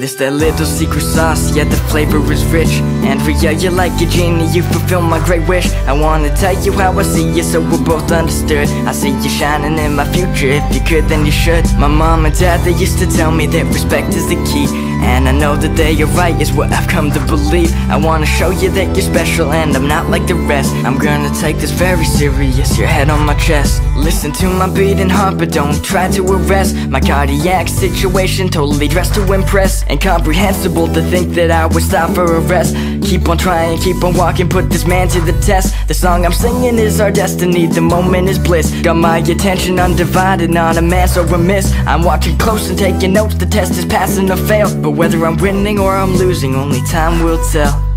It's that little secret sauce, yeah, the flavor is rich. Andrea, you're like a genie, you fulfill my great wish. I wanna tell you how I see you so we're both understood. I see you shining in my future, if you could then you should. My mom and dad, they used to tell me that respect is the key, and I know that they are right, is what I've come to believe. I wanna show you that you're special and I'm not like the rest. I'm gonna take this very serious, your head on my chest. Listen to my beating heart, but don't try to arrest my cardiac situation, totally dressed to impress. Incomprehensible to think that I would stop for a rest. Keep on trying, keep on walking, put this man to the test. The song I'm singing is our destiny, the moment is bliss. Got my attention undivided, not a man so remiss. I'm watching close and taking notes, the test is passing or fail. But whether I'm winning or I'm losing, only time will tell.